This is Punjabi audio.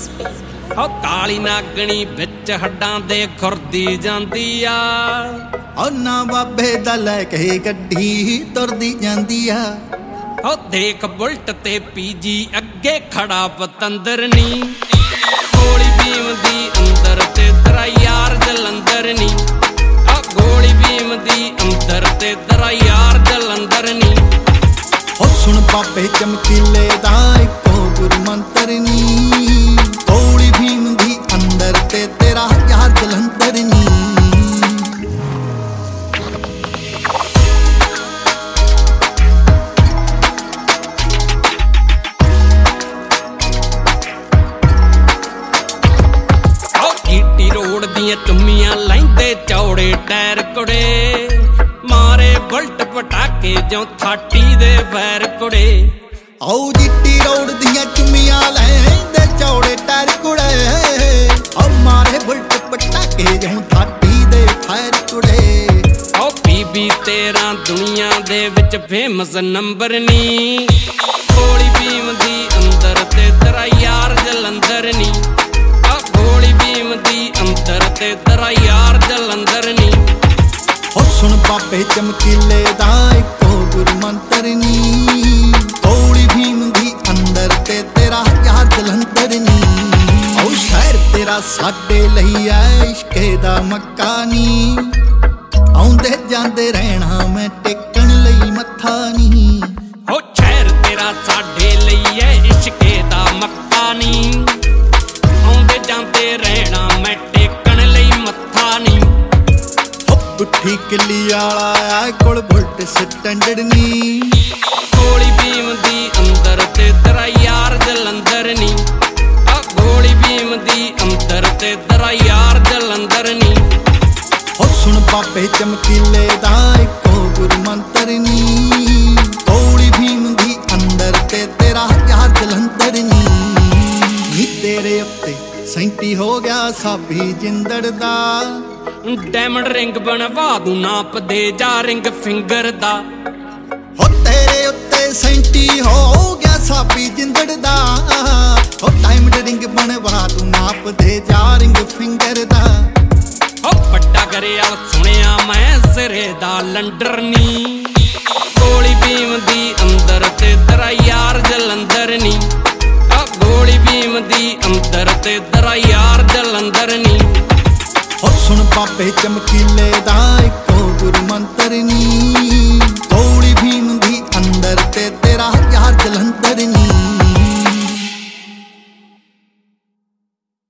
ਹੋ ਕਾਲੀ ਨਾਗਣੀ ਵਿੱਚ ਹੱਡਾਂ ਦੇ ਖੁਰਦੀ ਜਾਂਦੀ ਆ ਉਹਨਾਂ ਬਾਬੇ ਦਾ ਲੈ ਕੇ ਗੱਡੀ ਤੁਰਦੀ ਜਾਂਦੀ ਆ ਹੋ ਦੇਖ ਬੁਲਟ ਤੇ ਪੀਜੀ ਅੱਗੇ ਖੜਾ ਪਤੰਦਰ ਨੀ ਗੋਲੀ ਭੀਮ ਦੀ ਅੰਦਰ ਤੇ ਤੇਰਾ ਯਾਰ ਜਲੰਧਰ ਨੀ ਆ ਗੋਲੀ ਭੀਮ ਦੀ ਅੰਦਰ ਤੇ ਤੇਰਾ ਯਾਰ ਜਲੰਧਰ ਨੀ ਹੋ ਸੁਣ ਬਾਬੇ ਚਮਕੀਲੇ ਦਾ ਇੱਕੋ ਗੁਰੂ ਮੰਤਰ ਨੀ ਗੋਲੀ ਭੀਮ ਦੀ ਅੰਦਰ ਤੇ ਤੇਰਾ ਯਾਰ ਜਲੰਧਰ ਨੀ ਰੋਡ ਦੀਆਂ ਚੁੰਮੀਆਂ ਲੈਂਦੇ ਚੌੜੇ ਟਾਇਰ ਕੁੜੇ ਮਾਰੇ ਬੁਲਟ ਪਟਾਕੇ ਜਿਉਂ ਥਾਟੀ ਦੇ ਫੈਰ ਕੁੜੇ ਆਓ ਜੀਟੀ ਰੋਡ ਦੀਆਂ ਚੁੰਮੀਆਂ ਲੈਂਦੇ ਚੌੜੇ ਟਾਇਰ ਕੁੜੇ ਆ ਮਾਰੇ ਬੁਲਟ ਪਟਾਕੇ ਜਿਉਂ ਥਾਟੀ ਦੇ ਫੈਰ ਕੁੜੇ ਓ ਬੀਬੀ ਤੇਰਾ ਦੁਨੀਆ ਦੇ ਵਿੱਚ ਫੇਮਸ ਨੰਬਰ ਨੀ ਗੋਲੀ ਭੀਮ ਦੀ ਅੰਦਰ ਤੇ ਤੇਰਾ ਯਾਰ ਜਲੰਧਰ ਨੀ ਗੋਲੀ ਭੀਮ ਦੀ ਅੰਦਰ ਤੇ ਤੇਰਾ ਯਾਰ ਜਲੰਧਰ ਨੀ ਹੋ ਸੁਣ ਬਾਬੇ ਚਮਕੀਲੇ ਦਾ ਇੱਕੋ ਗੁਰੂ ਮੰਤਰ ਨੀ ਗੋਲੀ ਭੀਮ ਦੀ ਅੰਦਰ ਤੇ ਤੇਰਾ ਯਾਰ ਜਲੰਧਰ ਨੀ ਓ ਸ਼ਹਿਰ ਤੇਰਾ ਸਾਡੇ ਲਈ ਐ ਇਸ਼ਕੇ ਦਾ ਮੱਕਾ ਨੀ ਆਉਂਦੇ ਜਾਂਦੇ ਰਹਿਣਾ ਮੈਂ ਟੇਕਣ ਲਈ ਮੱਥਾ ਨੀ ਹੋ ਸ਼ਹਿਰ ਤੇਰਾ ਸਾਡੇ ਲਈ ਐ ਇਸ਼ਕੇ ਦਾ ਮੱਕਾ ਨੀ ਆਉਂਦੇ ਜਾਂਦੇ ਰਹਿਣਾ ਮੈਂ ਟੇਕਣ ਲਈ ਮੱਥਾ ਨੀ ਹੋ ਪੁੱਠੀ ਕਿੱਲੀ ਵਾਲਾ ਆ ਕੋਲ ਬੁਲਟ ਸਟੈਂਡਰਡ ਨੀ ਗੋਲੀ ਭੀਮ ਦੀ ਅੰਦਰ ਤੇ ਤੇਰਾ ਯਾਰ ਜਲੰਧਰ ਨੀ ਆ ਗੋਲੀ ਭੀਮ ਦੀ ਅੰਦਰ ਤੇ ਤੇਰਾ ਯਾਰ ਜਲੰਧਰ ਨੀ ਹੋ ਸੁਣ ਬਾਬੇ ਚਮਕੀਲੇ ਦਾ ਇੱਕੋ ਗੁਰੂ ਮੰਤਰ ਨੀ ਗੋਲੀ ਭੀਮ ਦੀ ਅੰਦਰ ਤੇ ਤੇਰਾ ਯਾਰ ਜਲੰਧਰ ਨੀ ਤੇਰੇ ਉੱਤੇ ਸੈਂਟੀ ਹੋ ਗਿਆ ਸਾਬੀ ਜਿੰਦੜ ਦਾ ਡਾਇਮੰਡ ਰਿੰਗ ਬਣਵਾ ਦੂੰ ਨਾਪ ਦੇ ਜਾ ਰਿੰਗ ਫਿੰਗਰ ਦਾ ਹੋ ਤੇਰੇ ਉੱਤੇ ਸੈਂਟੀ ਹੋ ਗਿਆ ਸਾਬੀ ਜਿੰਦੜ ਦਾ ਹੋ ਡਾਇਮੰਡ ਰਿੰਗ ਬਣਵਾ ਦੂੰ ਨਾਪ ਦੇ ਜਾ ਰਿੰਗ ਫਿੰਗਰ ਦਾ ਹੋ ਵੱਡਾ ਕਰਿਆ ਸੁਣਿਆ ਮੈਂ ਸਿਰੇ ਦਾ ਲੰਡਰ ਨੀ ਗੋਲੀ ਭੀਮ ਦੀ ਅੰਦਰ ਤੇ ਤੇਰਾ ਯਾਰ ਜਲੰਧਰ ਨੀ ਆ ਗੋਲੀ ਭੀਮ ਦੀ ਅੰਦਰ ਤੇ ਤੇਰਾ ਯਾਰ ਜਲੰਧਰ ਨੀ ਹੋ ਸੁਣ ਬਾਬੇ ਚਮਕੀਲੇ ਦਾ ਇੱਕੋ ਗੁਰੂ